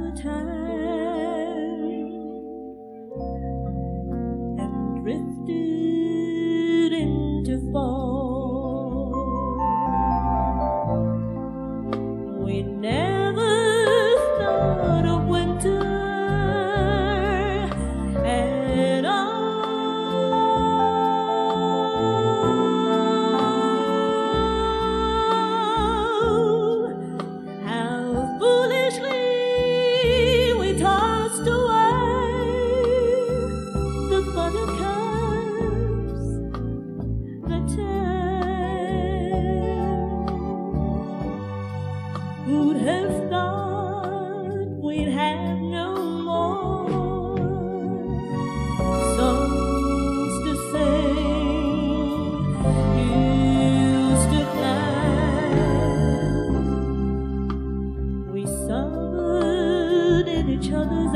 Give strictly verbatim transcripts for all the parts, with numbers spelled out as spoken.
time and drifted into fall. We never thought of winter at all. Who'd have thought we'd have no more songs to sing, hills to climb? We suffered in each other's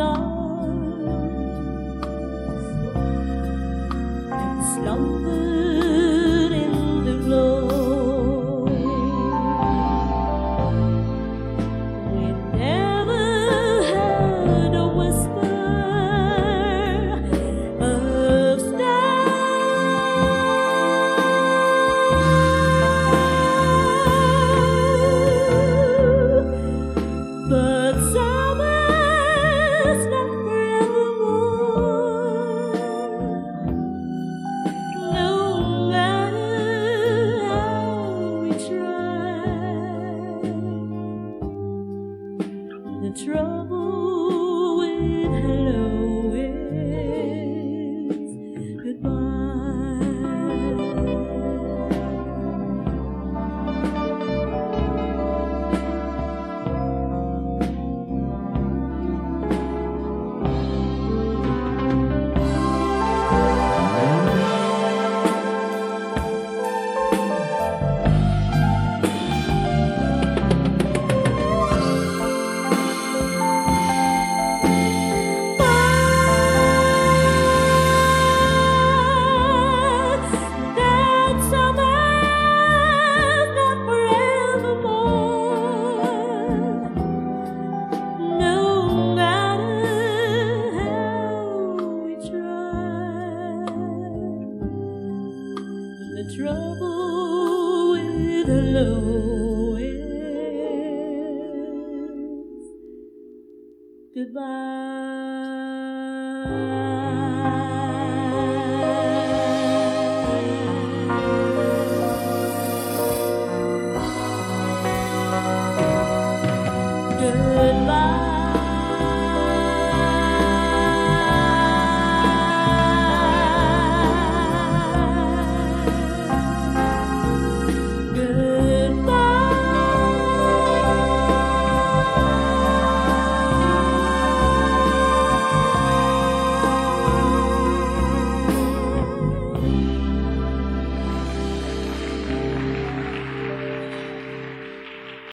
arms and slumbered in the glow. But summer's not forevermore. No matter how we try, the trouble with hello is goodbye. The trouble with hello is goodbye.